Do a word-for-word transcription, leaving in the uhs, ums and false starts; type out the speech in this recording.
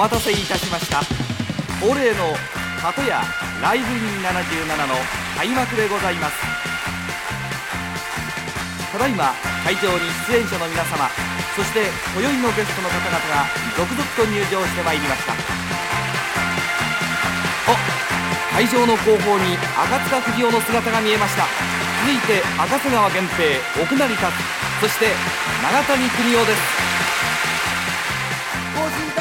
待たせいたしました。恒例の鳩屋ライブインななじゅうななの開幕でございます。ただいま会場に出演者の皆様、そして今宵のゲストの方々が続々と入場してまいりました。お、会場の後方に赤塚不二夫の姿が見えました。続いて赤瀬川源平、奥成達、そして永谷邦夫です。